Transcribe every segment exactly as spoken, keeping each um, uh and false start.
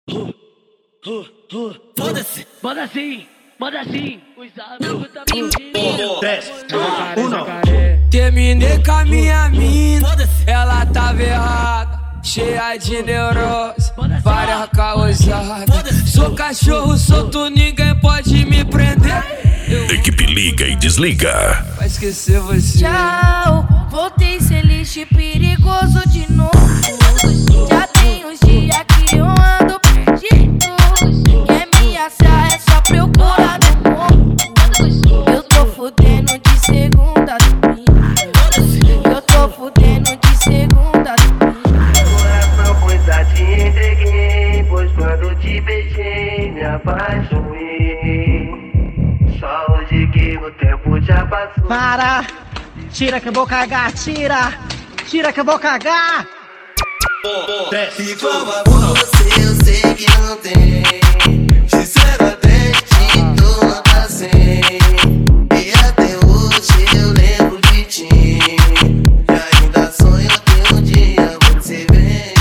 Foda-se, manda assim, manda assim. Os amigos também pedindo. três, um. Terminei com a minha mina, ela tava errada, cheia de neurose, várias causadas. Sou cachorro solto, ninguém pode me prender. Equipe liga e desliga. Vai esquecer você. Tchau, voltei ser lixo perigoso de novo. Já tem uns dias que eu ando perdido. Quer me achar é só procurar no mundo. Eu tô fudendo de segunda a domingo. Eu tô fudendo de segunda a domingo. Coração, pois já te entreguei, pois quando te beijei me apaixonei. Só hoje que o tempo já passou. Para! Tira que eu vou cagar, tira! Tira que eu vou cagar! três, Igual a você eu sei que não tem. Sincero até te dou nota cem. E até hoje eu lembro de ti. E ainda sonho que um dia você vem.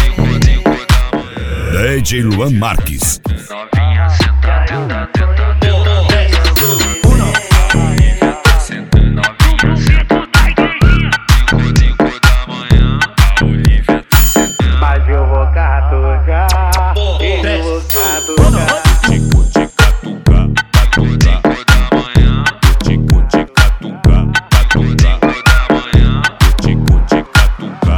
D J Luan Marques. Novinha, senta, tenta, tenta, tenta. Novinha, senta, cinco da manhã, a Olivia tá sentando. Mas eu vou catucar, eu vou catucar. Tico de catuca, catuca. Cinco da manhã, tico de catuca, catuca. Cinco da manhã, tico de catuca.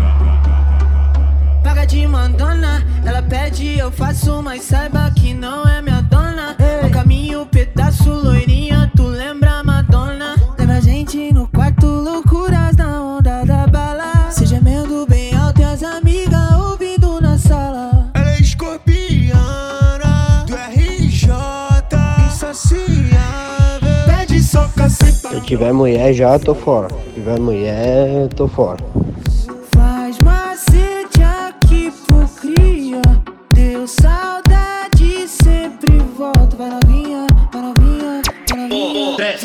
Paga de mandona, ela pede, eu faço, mas saiba que não é minha dona. No caminho, pedaço, loirinha, tu lembra Madonna? Lembra a gente no quarto, loucuras na onda da bala. Se gemendo bem alto e as amigas ouvindo na sala. Ela é escorpiana, do R J, insaciável, pede só caceta. Se tiver mulher já eu tô fora. Se tiver mulher eu tô fora. Faz macete aqui pro cria. Deu saudade, sempre volta. Vai novinha, vai novinha, vai novinha. três,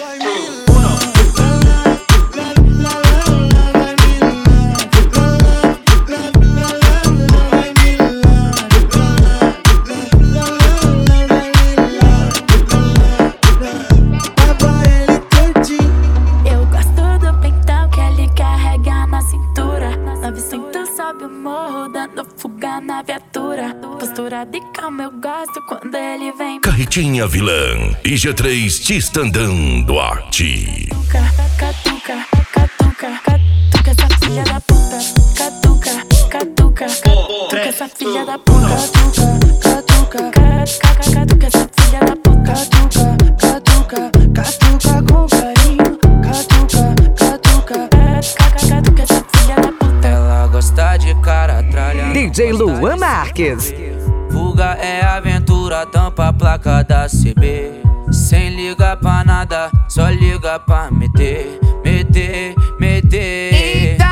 Eu gosto do peitão que ele carrega na cintura. novecentos sobe o morro, dando fuga na viatura. Postura de calma eu gosto quando ele vem. Carretinha vilã. I G três te estandando a ti. Catuca, catuca, catuca, essa filha da puta. Catuca, catuca, catuca, essa filha da puta. Catuca, catuca, catuca, essa filha da puta. Catuca, catuca, catuca com carinho. Catuca, catuca, catuca, catuca, essa filha da puta. Ela gosta de cara tralha. D J Luan Marques. Fuga é aventura, tampa a placa da C B. Sem ligar pra nada, só liga pra meter, meter, meter.